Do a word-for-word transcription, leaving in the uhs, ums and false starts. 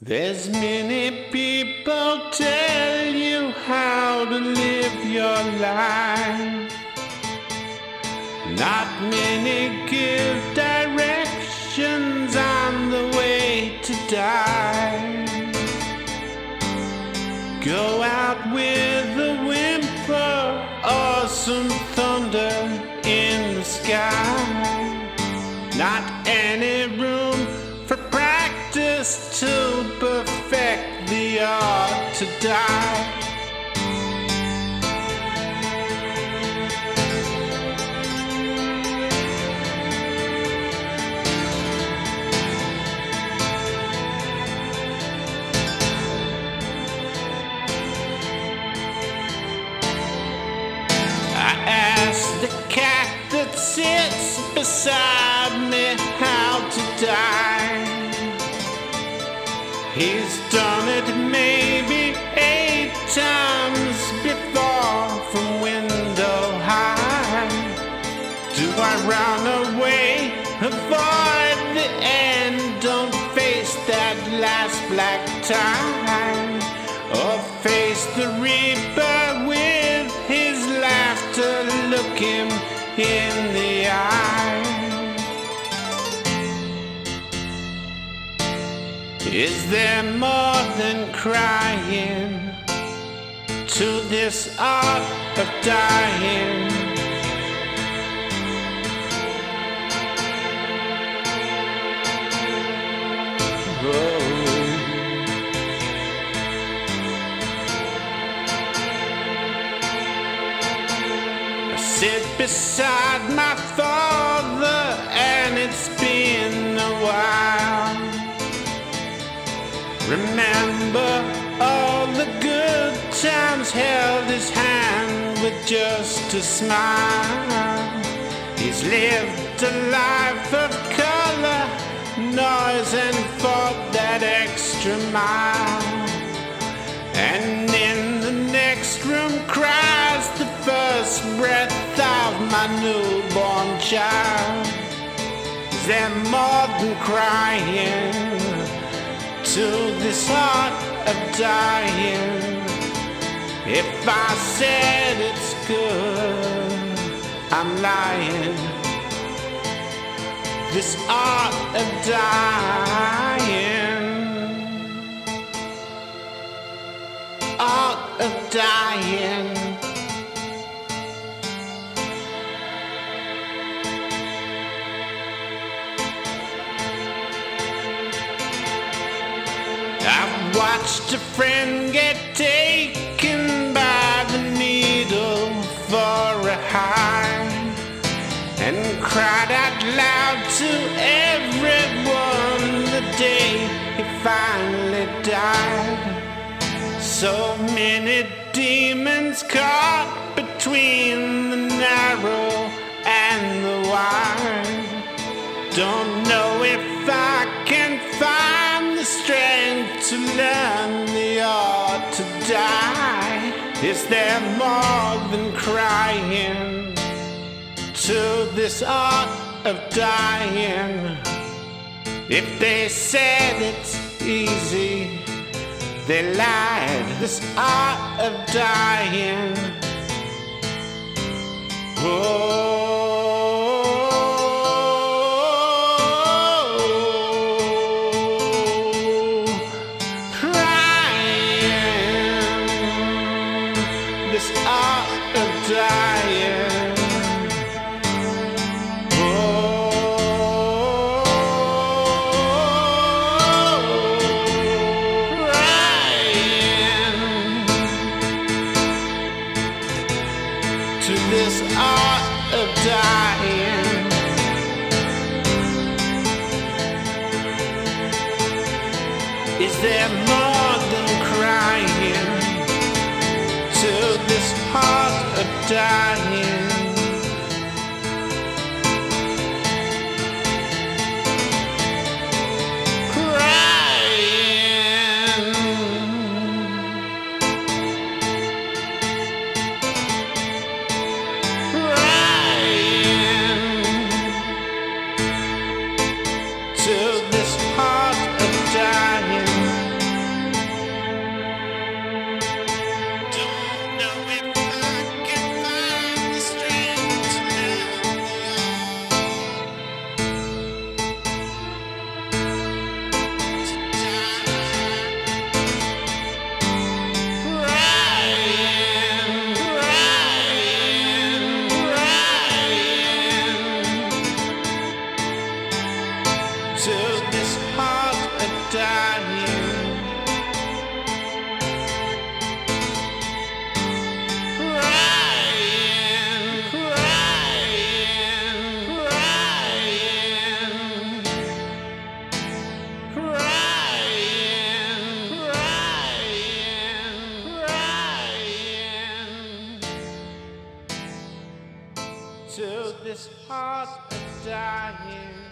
There's many people tell you how to live your life. Not many give directions on the way to die. Go out with a whimper or some thunder in the sky. Not any room for practice to perfect the art to die. I asked the cat that sits beside me how to die. He's done it maybe eight times before from window high. Do I run away, avoid the end, don't face that last black tie, or face the reaper with his laughter, look him in the eye? Is there more than crying to this art of dying? Oh. I sit beside my father and it's been a while. Remember all the good times, held his hand with just a smile. He's lived a life of color, noise, and fought that extra mile. And in the next room cries the first breath of my newborn child. Is there more than crying to this art of dying? If I said it's good, I'm lying. This art of dying, art of dying. I've watched a friend get taken by the needle for a high, and cried out loud to everyone the day he finally died. So many demons caught between the narrow and the wide. Don't know if I can find the strength to learn the art to die. Is there more than crying to this art of dying? If they said it's easy, they lied. This art of dying, oh. This art of dying, oh, crying to this art of dying. Is there more than crying to this heart of dying? Crying crying to this heart of dying. this heart a dying.